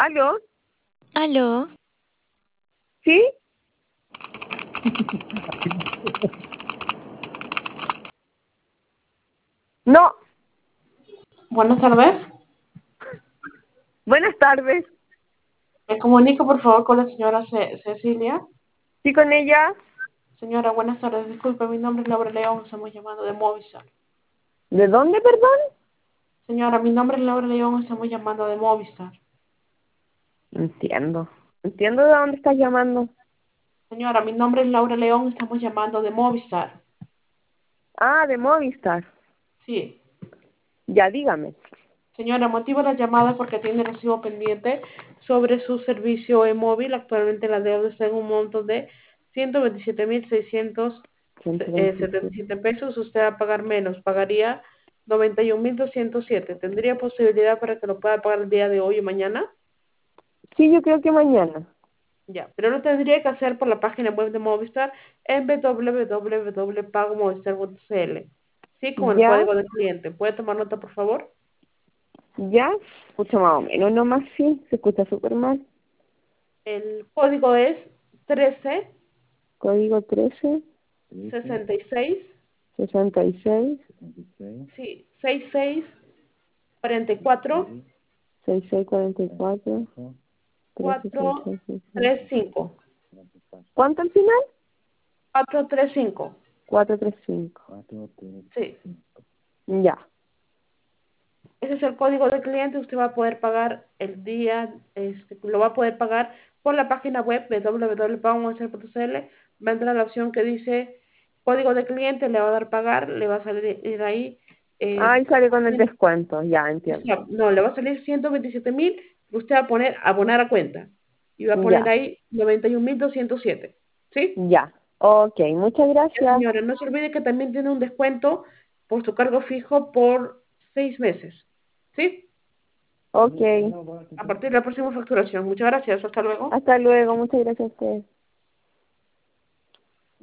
¿Aló? ¿Aló? ¿Sí? No. Buenas tardes. Buenas tardes. Me comunico, por favor, con la señora Cecilia. ¿Sí con ella? Señora, buenas tardes. Disculpe, mi nombre es Laura León. Estamos llamando de Movistar. ¿De dónde, perdón? Señora, mi nombre es Laura León. Estamos llamando de Movistar. Entiendo. Entiendo de dónde estás llamando. Señora, mi nombre es Laura León. Estamos llamando de Movistar. Ah, de Movistar. Sí. Ya, dígame. Señora, motivo de la llamada porque tiene recibo pendiente sobre su servicio en móvil. Actualmente la deuda está en un monto de 127. 127.677 pesos. Usted va a pagar menos, pagaría 91.207. ¿Tendría posibilidad para que lo pueda pagar el día de hoy o mañana? Sí, yo creo que mañana. Ya, pero lo tendría que hacer por la página web de Movistar en www.pagomovistar.cl. Sí, con el ¿Ya? código de cliente. ¿Puede tomar nota, por favor? ¿Ya? Escucha más o menos, nomás sí. Se escucha súper mal. El código es 13 Código 13, 66, 66, sí, 66 44 6644, 1366. 435. ¿Cuánto al final? 435. 435. Sí. Ya. Ese es el código de cliente. Usted va a poder pagar el día, lo va a poder pagar por la página web de www.pagomovistar.cl. Va a entrar la opción que dice código de cliente, le va a dar pagar, le va a salir ahí. Ahí sale con el 100. descuento. Ya, entiendo. No, le va a salir 127.000. Usted va a poner abonar a cuenta y va a poner Ya. ahí 91.207. ¿Sí? Ya. Ok, muchas Ya, gracias. señora, no se olvide que también tiene un descuento por su cargo fijo por 6 meses. ¿Sí? Ok. A partir de la próxima facturación. Muchas gracias. Hasta luego. Hasta luego. Muchas gracias a ustedes.